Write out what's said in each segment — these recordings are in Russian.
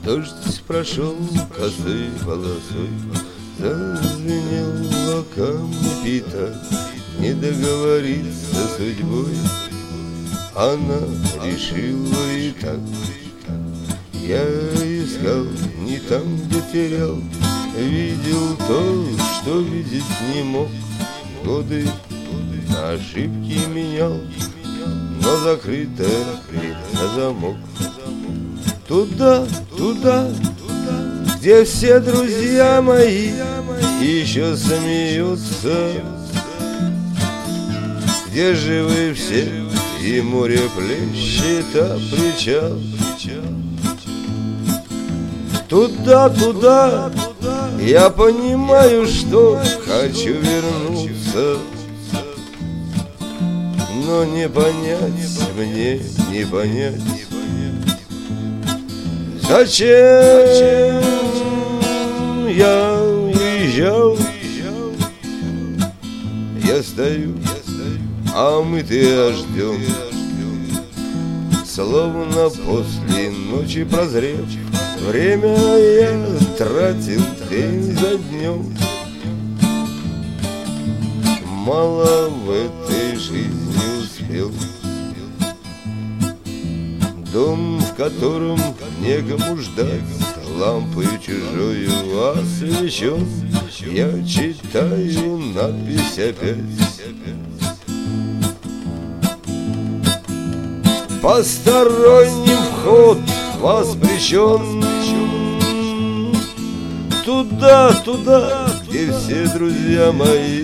Дождь прошел косой полосой, зазвенел в камне пятак. Не договориться судьбой она решила и так. Я искал не там, где терял, видел то, что видеть не мог. Годы на ошибки менял, но закрытое на замок. Туда, туда, где все друзья мои еще смеются, где живы все и море плещет, а причал. Туда, туда, я понимаю, что хочу вернуться, но не понять мне, не понять, зачем я уезжал. Я стою, а мы-то ждем, словно после ночи прозрев. Время я тратил день за днем. Мало в этой жизни успел. Дом, в котором некому ждать, лампой чужою освещен. Я читаю надпись опять. Посторонним вход воспрещен. Туда, туда, где все друзья мои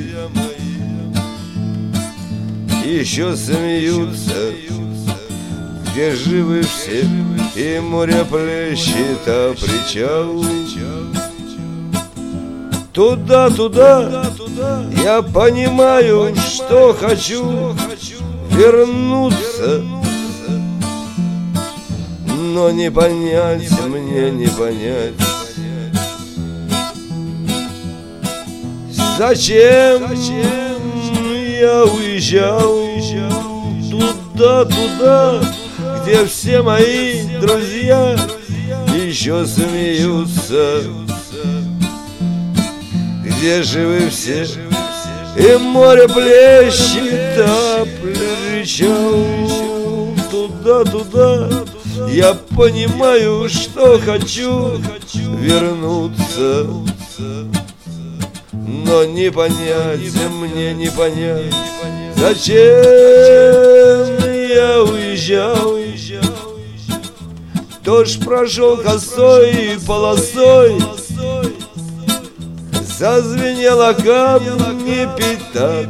еще смеются, где живы все и море плещет, а причал. Туда, туда, я понимаю, что хочу вернуться, но не понять мне, не понять, зачем я уезжал. Туда, туда, где все мои друзья еще смеются, где живы все и море плещет, а причал. Туда, туда, я понимаю, что хочу вернуться, но не понять мне, не понять, зачем я уезжал. Дождь прошел косой полосой, зазвенело камни пятак.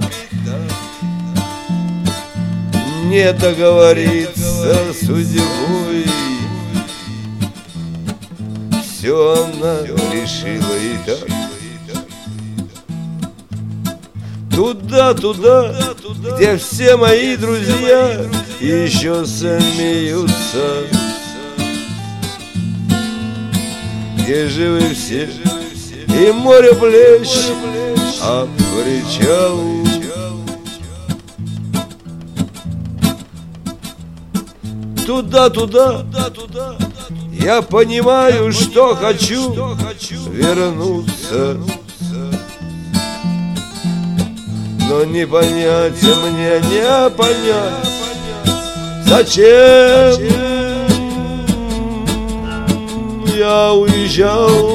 Не договориться с судьбой, все она решила и так. Туда, туда, где все мои друзья еще смеются, где живы все и море плещет, а причал. Туда, туда, я понимаю, что хочу вернуться, но не понять мне, не понять, зачем я уезжал.